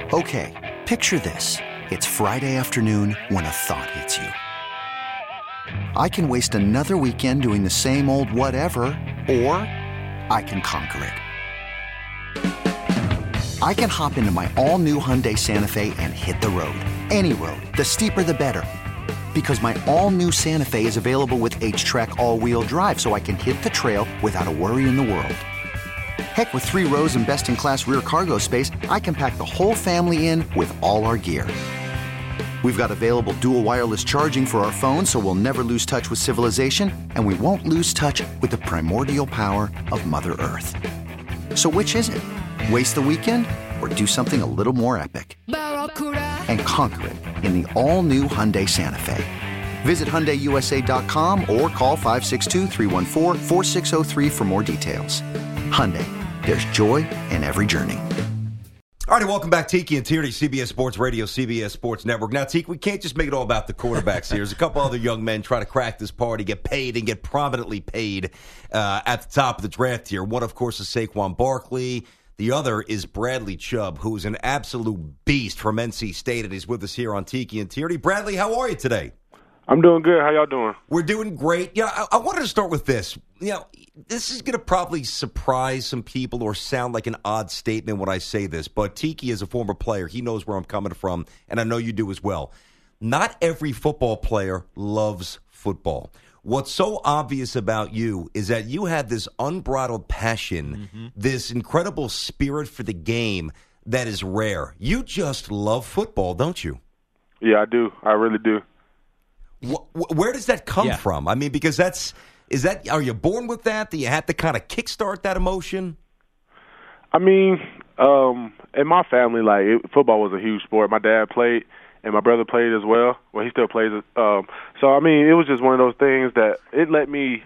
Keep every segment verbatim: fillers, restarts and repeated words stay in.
Okay, picture this. It's Friday afternoon when a thought hits you. I can waste another weekend doing the same old whatever, or I can conquer it. I can hop into my all-new Hyundai Santa Fe and hit the road. Any road. The steeper, the better. Because my all-new Santa Fe is available with H-Track all-wheel drive, so I can hit the trail without a worry in the world. Heck, with three rows and best-in-class rear cargo space, I can pack the whole family in with all our gear. We've got available dual wireless charging for our phones, so we'll never lose touch with civilization, and we won't lose touch with the primordial power of Mother Earth. So which is it? Waste the weekend or do something a little more epic? And conquer it in the all-new Hyundai Santa Fe. Visit Hyundai U S A dot com or call five six two, three one four, four six zero three for more details. Hyundai, there's joy in every journey. All right, welcome back, Tiki and Tierney, C B S Sports Radio, C B S Sports Network. Now, Tiki, we can't just make it all about the quarterbacks here. There's a couple other young men trying to crack this party, get paid, and get prominently paid uh, at the top of the draft here. One, of course, is Saquon Barkley. The other is Bradley Chubb, who is an absolute beast from N C State, and he's with us here on Tiki and Tierney. Bradley, how are you today? I'm doing good. How y'all doing? We're doing great. Yeah, I, I wanted to start with this. You know, this is going to probably surprise some people or sound like an odd statement when I say this, but Tiki is a former player. He knows where I'm coming from, and I know you do as well. Not every football player loves football. What's so obvious about you is that you have this unbridled passion, mm-hmm. this incredible spirit for the game that is rare. You just love football, don't you? Yeah, I do. I really do. Where does that come yeah. from? I mean, because that's is that are you born with that? Do you have to kind of kickstart that emotion? I mean, um, in my family, like it, football was a huge sport. My dad played, and my brother played as well. Well, he still plays. Um, so I mean, it was just one of those things that it let me,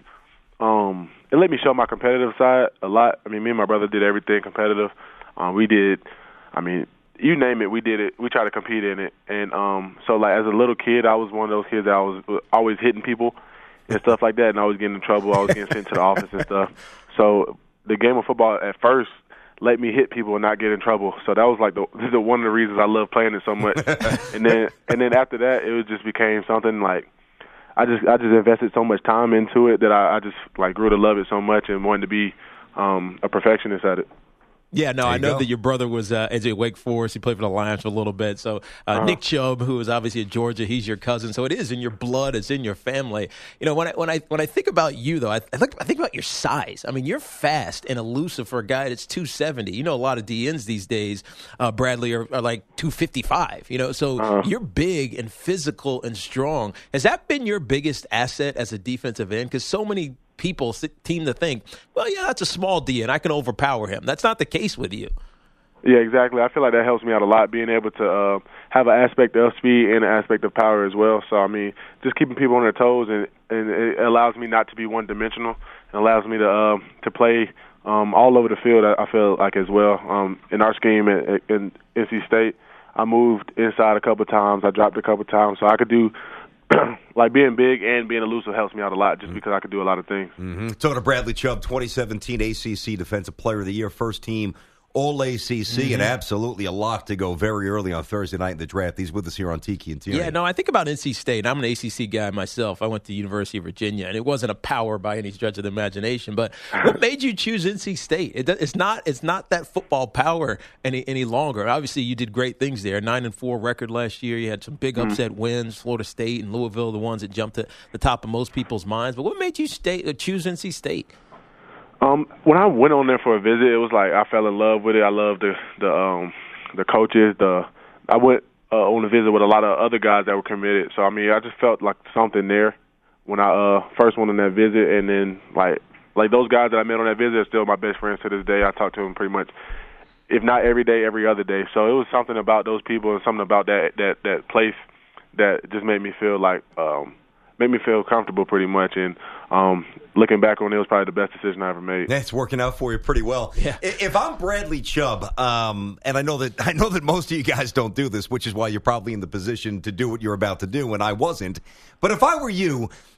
um, it let me show my competitive side a lot. I mean, me and my brother did everything competitive. Um, we did. I mean. You name it, we did it. We tried to compete in it. And um, so, like, as a little kid, I was one of those kids that I was always hitting people and stuff like that, and I was getting in trouble. I was getting sent to the office and stuff. So the game of football at first let me hit people and not get in trouble. So that was, like, the, the one of the reasons I love playing it so much. and then and then after that, it was just became something, like, I just I just invested so much time into it that I, I just, like, grew to love it so much and wanted to be um, a perfectionist at it. Yeah, no, I know go. that your brother was uh, at Wake Forest. He played for the Lions for a little bit. So uh, uh-huh. Nick Chubb, who is obviously at Georgia, he's your cousin. So it is in your blood. It's in your family. You know, when I when I when I think about you though, I, I think I think about your size. I mean, you're fast and elusive for a guy that's two seventy. You know, a lot of D Ns these days, uh, Bradley, are, are like two fifty-five. You know, so uh-huh. you're big and physical and strong. Has that been your biggest asset as a defensive end? Because so many people seem to think, well, yeah, that's a small D and I can overpower him. That's not the case with you. Yeah, exactly. I feel like that helps me out a lot, being able to uh, have an aspect of speed and an aspect of power as well. So, I mean, just keeping people on their toes, and, and it allows me not to be one-dimensional. It allows me to uh, to play um, all over the field, I feel like, as well. Um, in our scheme at, at, in N C State, I moved inside a couple times. I dropped a couple times. So I could do – like being big and being elusive helps me out a lot just because I could do a lot of things. Mm-hmm. So to Bradley Chubb, twenty seventeen A C C Defensive Player of the Year, first team All A C C, mm-hmm. and absolutely a lock to go very early on Thursday night in the draft. He's with us here on Tiki and Tierney. Yeah, no, I think about N C State. I'm an A C C guy myself. I went to the University of Virginia, and it wasn't a power by any stretch of the imagination. But what made you choose N C State? It, it's not it's not that football power any any longer. Obviously, you did great things there. Nine and four record last year. You had some big upset mm-hmm. wins. Florida State and Louisville, the ones that jumped to the top of most people's minds. But what made you stay, uh, choose N C State? Um, when I went on there for a visit, it was like I fell in love with it. I loved the the um, the coaches. The I went uh, on a visit with a lot of other guys that were committed. So I mean, I just felt like something there when I uh, first went on that visit, and then like like those guys that I met on that visit are still my best friends to this day. I talk to them pretty much, if not every day, every other day. So it was something about those people and something about that that that place that just made me feel like um, made me feel comfortable pretty much. And um, looking back on it, it was probably the best decision I ever made. That's working out for you pretty well. Yeah. If I'm Bradley Chubb, um, and I know that I know that most of you guys don't do this, which is why you're probably in the position to do what you're about to do, and I wasn't. But if I were you,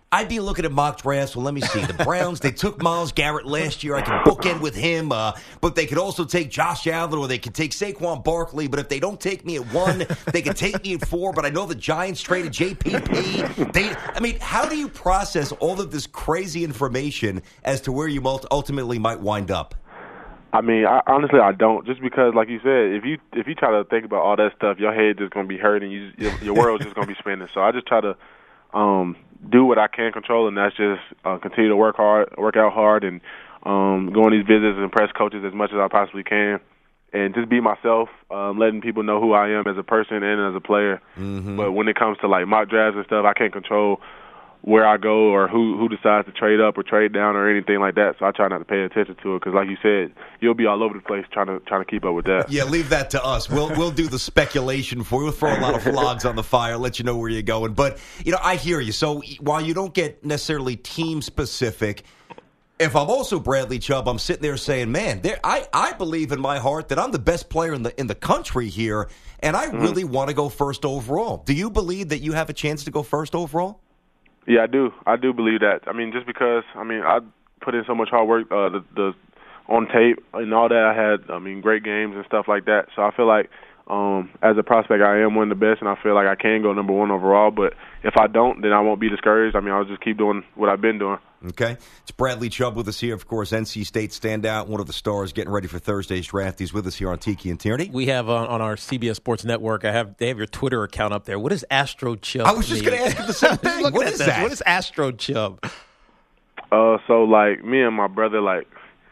I'd be looking at mock drafts. Well, let me see. The Browns, they took Myles Garrett last year. I can bookend with him, uh, but they could also take Josh Allen or they could take Saquon Barkley. But if they don't take me at one, they could take me at four. But I know the Giants traded J P P. They, I mean, how do you process all of this crazy information as to where you ultimately might wind up? I mean, I, honestly, I don't. Just because, like you said, if you if you try to think about all that stuff, your head just gonna be hurting. You, your, your world's just gonna be spinning. So I just try to um, do what I can control, and that's just uh, continue to work hard, work out hard, and um, go on these visits and impress coaches as much as I possibly can, and just be myself, um, letting people know who I am as a person and as a player. Mm-hmm. But when it comes to like mock drafts and stuff, I can't control where I go or who who decides to trade up or trade down or anything like that. So I try not to pay attention to it because, like you said, you'll be all over the place trying to trying to keep up with that. Yeah, leave that to us. We'll we'll do the speculation for you. We'll throw a lot of logs on the fire, let you know where you're going. But, you know, I hear you. So while you don't get necessarily team-specific, if I'm also Bradley Chubb, I'm sitting there saying, man, there, I, I believe in my heart that I'm the best player in the in the country here, and I mm-hmm. really want to go first overall. Do you believe that you have a chance to go first overall? Yeah, I do. I do believe that. I mean, just because, I mean, I put in so much hard work uh, the, the on tape and all that. I had, I mean, great games and stuff like that. So I feel like um, as a prospect, I am one of the best, and I feel like I can go number one overall. But if I don't, then I won't be discouraged. I mean, I'll just keep doing what I've been doing. Okay. It's Bradley Chubb with us here, of course, N C State standout, one of the stars getting ready for Thursday's draft. He's with us here on Tiki and Tierney. We have on, on our C B S Sports Network, I have they have your Twitter account up there. What is Astro Chubb? I was just going to ask you the same thing. What is that? What is Astro Chubb? Uh, so, like, me and my brother, like,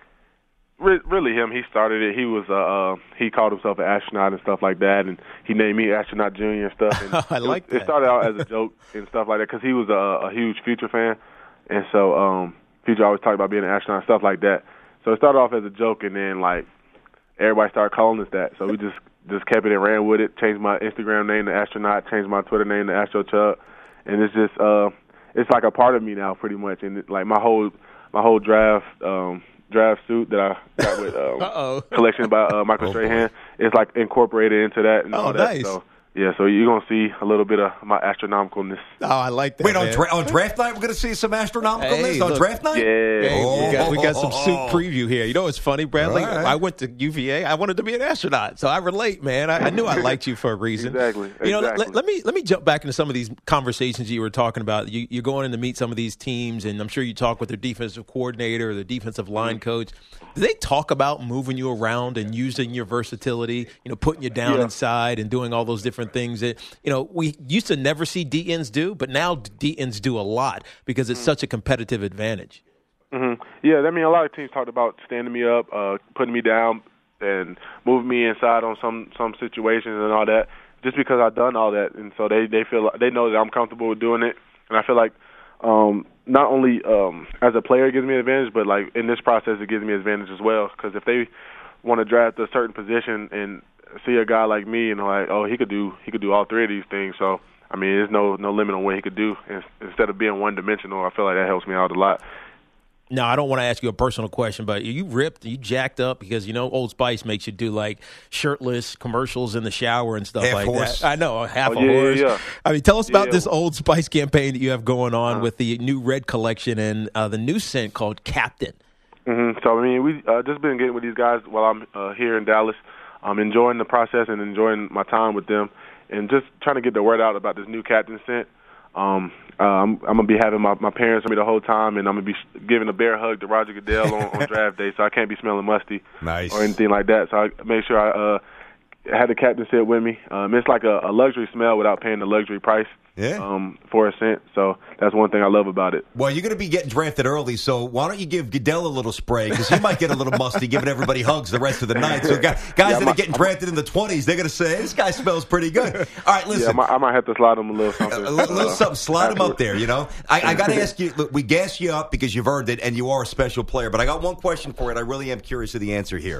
re- really him, he started it. He was, uh, uh, he called himself an astronaut and stuff like that, and he named me Astronaut Junior and stuff. And I like it, that. It started out as a joke and stuff like that because he was a, a huge Future fan, and so, um, Future always talked about being an astronaut, stuff like that. So it started off as a joke, and then like everybody started calling us that. So we just just kept it and ran with it. Changed my Instagram name to Astronaut. Changed my Twitter name to Astro Chubb, and it's just uh, it's like a part of me now, pretty much. And it, like my whole my whole draft um, draft suit that I got with um, collection by uh, Michael oh, Strahan, it's like incorporated into that and oh, all that. Nice. So, yeah, so you're going to see a little bit of my astronomicalness. Oh, I like that. Wait, on, dra- on draft night, we're going to see some astronomicalness hey, on look, draft night? Yeah. Hey, oh, we, got, we got some oh, suit oh. preview here. You know what's funny, Bradley? Right. I went to U V A. I wanted to be an astronaut, so I relate, man. I, I knew I liked you for a reason. Exactly. You know, exactly. let, let me let me jump back into some of these conversations you were talking about. You, you're going in to meet some of these teams, and I'm sure you talk with their defensive coordinator or their defensive line mm-hmm. coach. Do they talk about moving you around and using your versatility, you know, putting you down yeah. inside and doing all those different things that, you know, we used to never see D Ns do, but now D Ns do a lot because it's mm-hmm. such a competitive advantage. Mm-hmm. Yeah, I mean, a lot of teams talked about standing me up, uh, putting me down, and moving me inside on some, some situations and all that, just because I've done all that. And so they, they feel they know that I'm comfortable with doing it. And I feel like um, not only um, as a player it gives me an advantage, but like in this process it gives me an advantage as well. Because if they want to draft a certain position and see a guy like me and like, oh, he could do he could do all three of these things. So I mean, there's no no limit on what he could do. And instead of being one dimensional, I feel like that helps me out a lot. Now, I don't want to ask you a personal question, but are you ripped? Are you jacked up? Because, you know, Old Spice makes you do, like, shirtless commercials in the shower and stuff half like horse. that. I know, half oh, a yeah, horse. Yeah, yeah. I mean, tell us about yeah. this Old Spice campaign that you have going on uh-huh. with the new Red collection and uh, the new scent called Captain. Mm-hmm. So, I mean, we've uh, just been getting with these guys while I'm uh, here in Dallas. I'm enjoying the process and enjoying my time with them and just trying to get the word out about this new Captain scent. Um, uh, I'm, I'm going to be having my, my parents with me the whole time, and I'm going to be giving a bear hug to Roger Goodell on, on draft day, so I can't be smelling musty nice. or anything like that. So I make sure I uh, had the Captain sit with me. Um, it's like a, a luxury smell without paying the luxury price. Yeah. Um, for a scent, so that's one thing I love about it. Well, you're going to be getting drafted early, so why don't you give Goodell a little spray, because he might get a little musty giving everybody hugs the rest of the night. So guys, guys yeah, that might, are getting drafted in the twenties, they're going to say, this guy smells pretty good. All right, listen. Yeah, I might, I might have to slide him a little something. A little, little something, slide him up there, you know. I, I got to ask you, look, we gas you up because you've earned it, and you are a special player, but I got one question for you, and I really am curious of the answer here.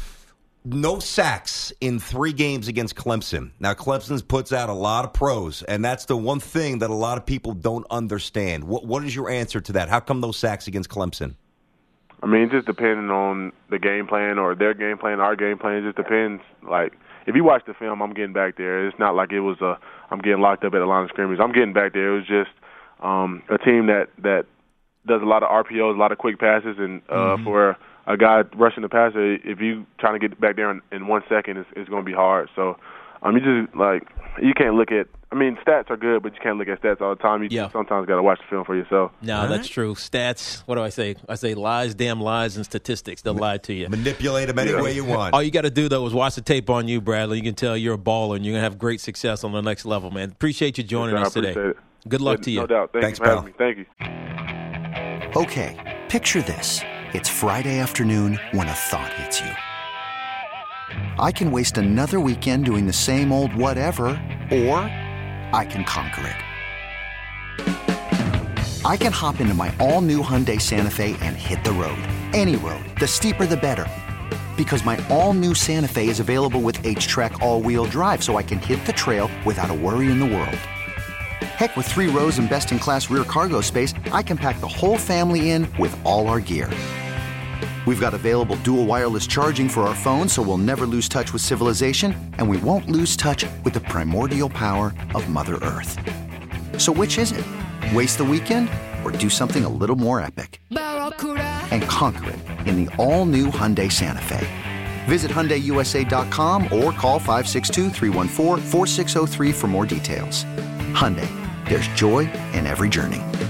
No sacks in three games against Clemson. Now, Clemson puts out a lot of pros, and that's the one thing that a lot of people don't understand. What What is your answer to that? How come no sacks against Clemson? I mean, it just depending on the game plan or their game plan, our game plan. It just depends. Like, if you watch the film, I'm getting back there. It's not like it was a I'm getting locked up at the line of scrimmage. I'm getting back there. It was just um, a team that, that does a lot of R P Os, a lot of quick passes, and uh, mm-hmm. for a guy rushing the passer, if you trying to get back there in, in one second, it's, it's going to be hard. So um, you just, like, you can't look at, I mean, stats are good, but you can't look at stats all the time. You yeah. sometimes got to watch the film for yourself. No, all that's right. true. Stats, what do I say? I say lies, damn lies, and statistics. They'll Ma- lie to you. Manipulate them any yeah. way you want. All you got to do, though, is watch the tape on you, Bradley. You can tell you're a baller, and you're going to have great success on the next level, man. Appreciate you joining yes, us today. It. Good luck yeah, to you. No doubt. Thank Thanks, you for pal. having me. Thank you. Okay, picture this. It's Friday afternoon when a thought hits you. I can waste another weekend doing the same old whatever, or I can conquer it. I can hop into my all-new Hyundai Santa Fe and hit the road. Any road. The steeper, the better. Because my all-new Santa Fe is available with H-Track all-wheel drive, so I can hit the trail without a worry in the world. Heck, with three rows and best-in-class rear cargo space, I can pack the whole family in with all our gear. We've got available dual wireless charging for our phones, so we'll never lose touch with civilization, and we won't lose touch with the primordial power of Mother Earth. So which is it? Waste the weekend or do something a little more epic? And conquer it in the all-new Hyundai Santa Fe. Visit Hyundai U S A dot com or call five six two, three one four, four six zero three for more details. Hyundai, there's joy in every journey.